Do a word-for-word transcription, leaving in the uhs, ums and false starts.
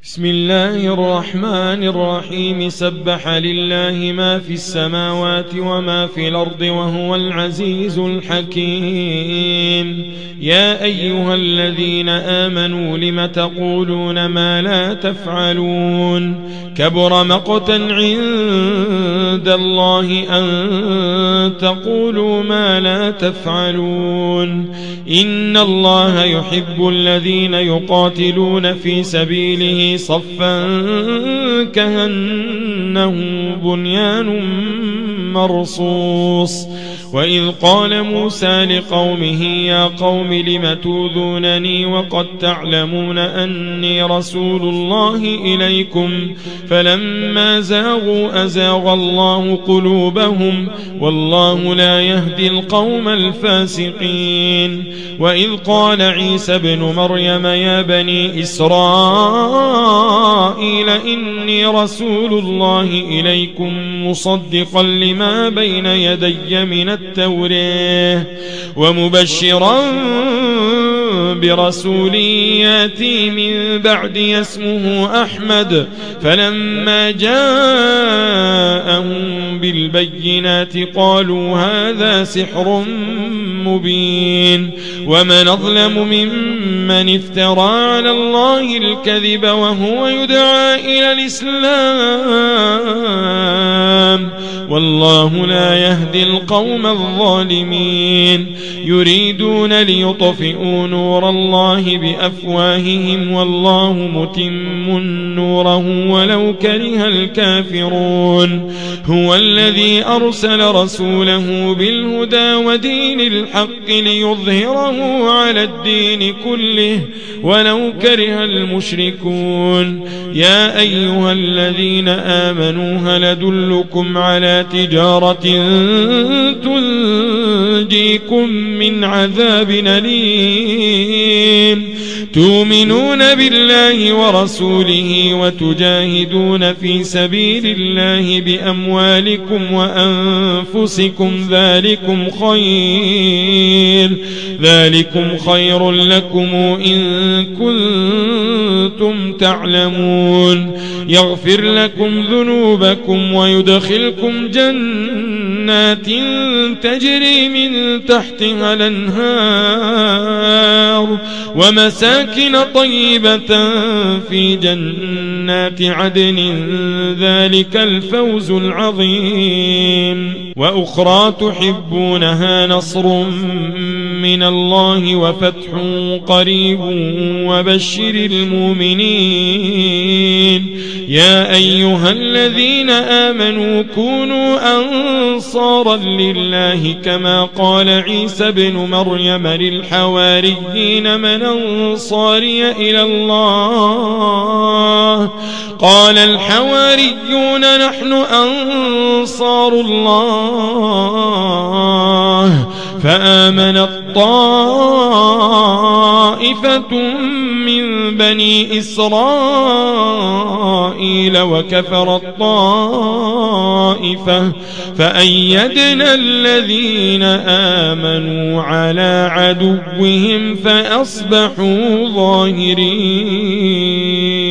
بسم الله الرحمن الرحيم سبح لله ما في السماوات وما في الأرض وهو العزيز الحكيم. يا أيها الذين آمنوا لم تقولون ما لا تفعلون كبر مقتا عند الله أن تقولوا ما لا تفعلون. إن الله يحب الذين يقاتلون في سبيله صفا كأنه بنيان مرصوص. وإذ قال موسى لقومه يا قوم لم توذونني وقد تعلمون أني رسول الله إليكم فلما زاغوا أزاغ الله قلوبهم والله لا يهدي القوم الفاسقين. وإذ قال عيسى ابن مريم يا بني إسرائيل إني رسول الله إليكم مصدقا لما بين يدي من التوراة ومبشرا برسول ياتي من بعدي اسمه أحمد. فلما جاءهم بالبينات قالوا هذا سحر مبين. ومن أظلم ممن افترى على الله الكذب وهو يدعى إلى الإسلام والله لا يهدي القوم الظالمين. يريدون ليطفئوا نور الله بأفواههم والله متم نوره ولو كره الكافرون. هو الذي أرسل رسوله بالهدى ودين الحق ليظهره على الدين كله ولو كره المشركون. يا أيها الذين آمنوا هل أدلكم على تجارة تنجيكم من عذاب أليم تؤمنون بالله ورسوله وتجاهدون في سبيل الله بأموالكم وأنفسكم ذلكم خير ذلكم خير لكم إن كنتم تعلمون. يغفر لكم ذنوبكم ويدخلكم جنات تجري من تحتها الأنهار ومساكن طيبة في جنات عدن ذلك الفوز العظيم. وأخرى تحبونها نصر من الله وفتح قريب وبشر المؤمنين. يا أيها الذين آمنوا كونوا أنصارا لله كما قال عيسى ابن مريم للحواريين من أنصاري إلى الله قال الحواريون نحن أنصار الله. فآمنت طائفة من بني إسرائيل وكفرت طائفة فأيدنا الذين آمنوا على عدوهم فأصبحوا ظاهرين.